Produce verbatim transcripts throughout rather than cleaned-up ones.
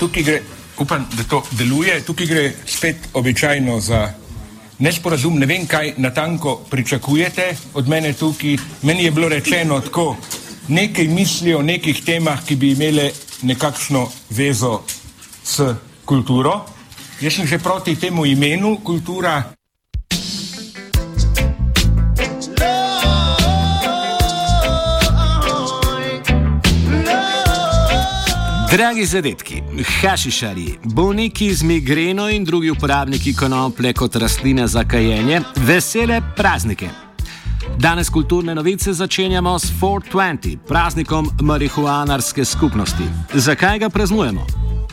tukaj gre, upam, da to deluje, tukaj gre spet običajno za nesporazum, ne vem, kaj natanko pričakujete od mene tukaj. Meni je bilo rečeno tako, nekaj misli o nekih temah, ki bi imele nekakšno vezo s kulturo. Jaz sem že proti temu imenu kultura. Dragi zadetki, hašišarji, bolniki z migreno in drugi uporabniki konoplje kot rastline za kajenje, vesele praznike. Danes kulturne novice začenjamo s four twenty, praznikom marihuanarske skupnosti. Zakaj ga praznujemo?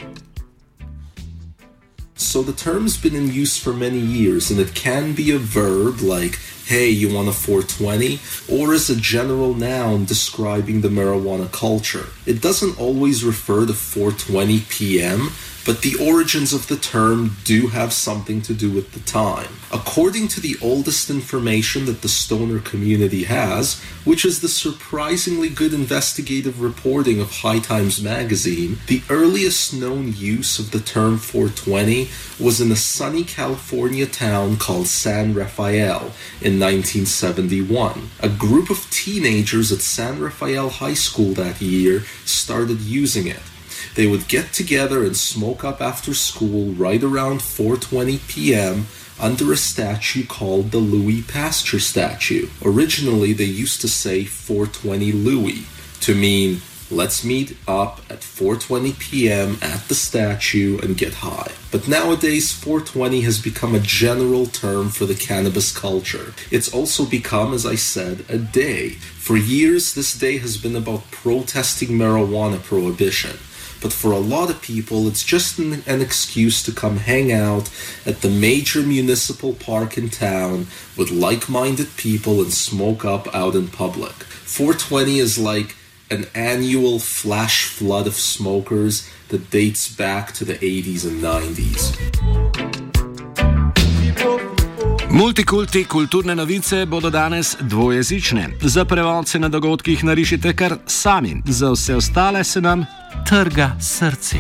So the term's been in use for many years, and it can be a verb like, hey, you want a four twenty, or as a general noun describing the marijuana culture. It doesn't always refer to four twenty p m, but the origins of the term do have something to do with the time. According to the oldest information that the stoner community has, which is the surprisingly good investigative reporting of High Times magazine, the earliest known use of the term four twenty was in a sunny California town called San Rafael in nineteen seventy-one. A group of teenagers at San Rafael High School that year started using it. They would get together and smoke up after school right around four twenty p m under a statue called the Louis Pasteur statue. Originally, they used to say four twenty Louis to mean, let's meet up at four twenty p m at the statue and get high. But nowadays, four twenty has become a general term for the cannabis culture. It's also become, as I said, a day. For years, this day has been about protesting marijuana prohibition. But for a lot of people, it's just an, an excuse to come hang out at the major municipal park in town with like-minded people and smoke up out in public. four twenty is like an annual flash flood of smokers that dates back to the eighties and nineties. Multikulti kulturne novice bodo danes dvojezične. Za prevod se na dogodkih narišite kar sami, za vse ostale se nam trga srce.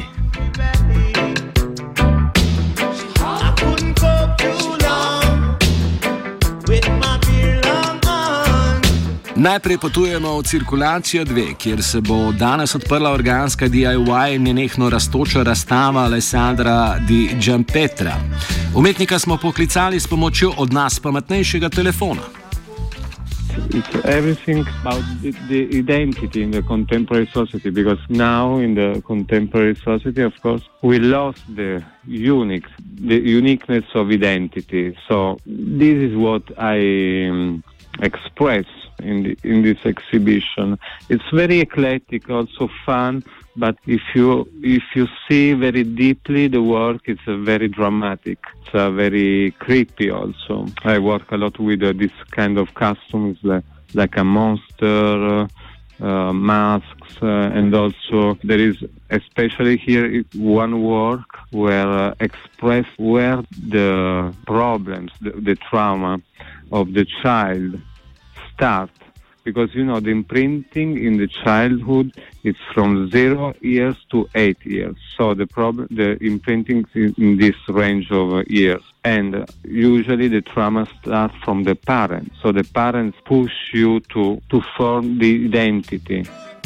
Najprej potujemo v cirkulacijo dve, kjer se bo danes odprla organska D I Y nenehno rastoča razstava Alessandra Di Giampetra. Umetnika smo poklicali s pomočjo od nas pametnejšega telefona. It's everything about the, the identity in the contemporary society, because now in the contemporary society, of course, we lost the unique, the uniqueness of identity. So this is what I um, express in the, in this exhibition. It's very eclectic, also fun, but if you if you see very deeply the work, it's a very dramatic. It's a very creepy also. I work a lot with uh, this kind of costumes, like, like a monster, uh, uh, masks, uh, and also there is, especially here, one work where uh, express where the problems, the, the trauma of the child start. Because, you know, the imprinting in the childhood is from zero years to eight years. So the problem, the imprinting is in this range of years. And uh, usually the trauma starts from the parents. So the parents push you to, to form the identity.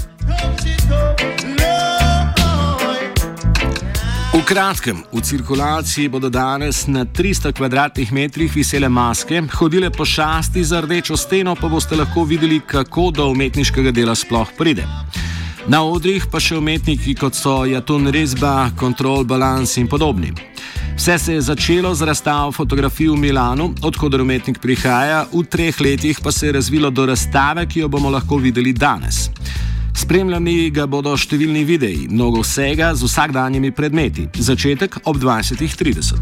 V kratkem, v cirkulaciji bodo danes na tristo kvadratnih metrih visele maske, hodile pošasti za rdečo steno, pa boste lahko videli, kako do umetniškega dela sploh pride. Na odrih pa še umetniki, kot so Jatun Rezba, Control Balance in podobni. Vse se je začelo z razstavo fotografij v Milanu, odkoder umetnik prihaja, v treh letih pa se je razvilo do razstave, ki jo bomo lahko videli danes. Spremljali ga bodo številni videi, mnogo vsega z vsakdanjimi predmeti. Začetek ob dvajsetih trideset.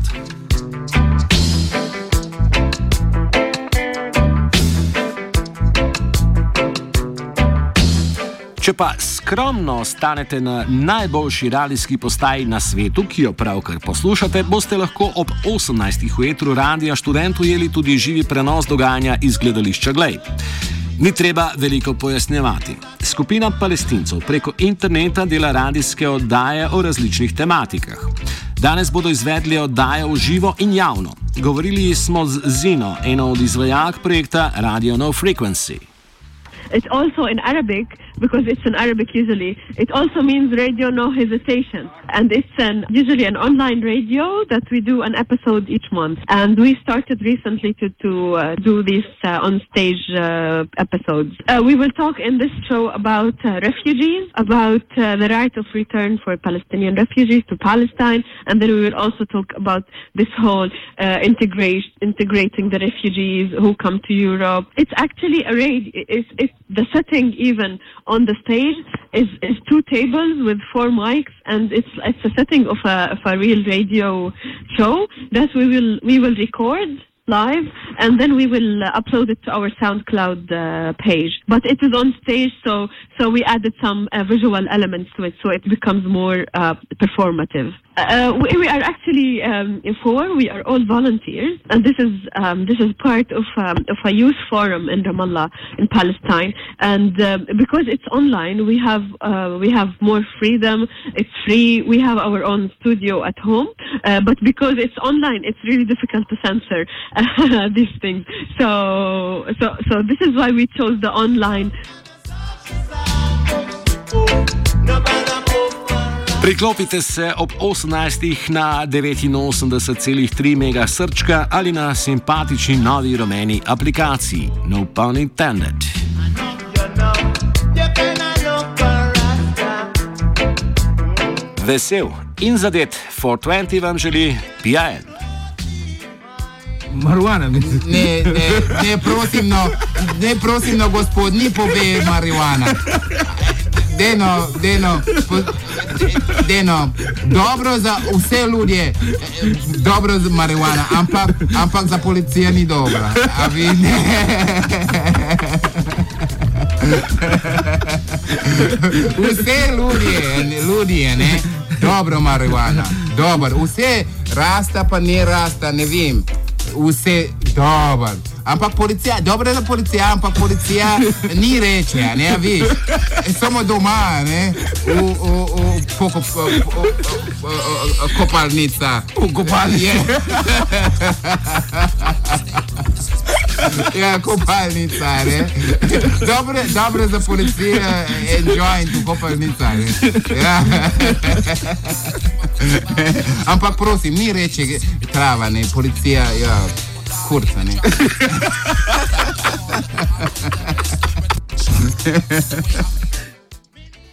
Če pa skromno ostanete na najboljši radijski postaji na svetu, ki jo pravkar poslušate, boste lahko ob osemnajstih v etru Radia Študent ujeli tudi živi prenos dogajanja iz gledališča Glej. Ni treba veliko pojasnjevati. Skupina Palestincev preko interneta dela radijske oddaje o različnih tematikah. Danes bodo izvedli oddaje v živo in javno. Govorili smo z Zino, eno od izvajalk projekta Radio No Frequency. It's also in Arabic, because it's in Arabic usually. It also means Radio No Hesitation. And it's an, usually an online radio that we do an episode each month. And we started recently to, to uh, do these uh, on-stage uh, episodes. Uh, we will talk in this show about uh, refugees, about uh, the right of return for Palestinian refugees to Palestine. And then we will also talk about this whole uh, integration, integrating the refugees who come to Europe. It's actually a radio. It's, it's the setting even on the stage is, is two tables with four mics, and it's it's a setting of a of a real radio show that we will we will record live, and then we will uh, upload it to our SoundCloud uh, page. But it is on stage, so so we added some uh, visual elements to it, so it becomes more uh, performative. Uh, we, we are actually um, in four. We are all volunteers, and this is um, this is part of um, of a youth forum in Ramallah, in Palestine. And uh, because it's online, we have uh, we have more freedom. It's free. We have our own studio at home, uh, but because it's online, it's really difficult to censor uh, these things. So so so this is why we chose the online. Priklopite se ob osemnajstih na devetinosemdeset celih tri megasrčka ali na simpatični novi rumeni aplikaciji. No pun intended. Vesel in zadet štiristo dvajset vam želi P I N. Marihuana, ne, ne, ne, prosim, no, ne, prosim, no, gospod, ni pove marihuana. Deno, deno, deno, dobro za vse ljudje, dobro za marihuana, ampak, ampak za policija ni dobra. A vi ne. Vse ljudje, ljudje, ne, dobro marihuana, dobro, vse rasta pa ne rasta, ne vem. Vse dober. Ampak policija, dobro za policija, ampak policija ni reče, ne, viš. Samo doma, ne, v, v, v pokop, kopalnica. V kopalnici. Ja, kopalnica, ne. Dobro, dobro za policijo, enjoy v kopalnica, ne. Ja. Ampak prosim, ni reče trava, ne, policija, ja, kurca, ne.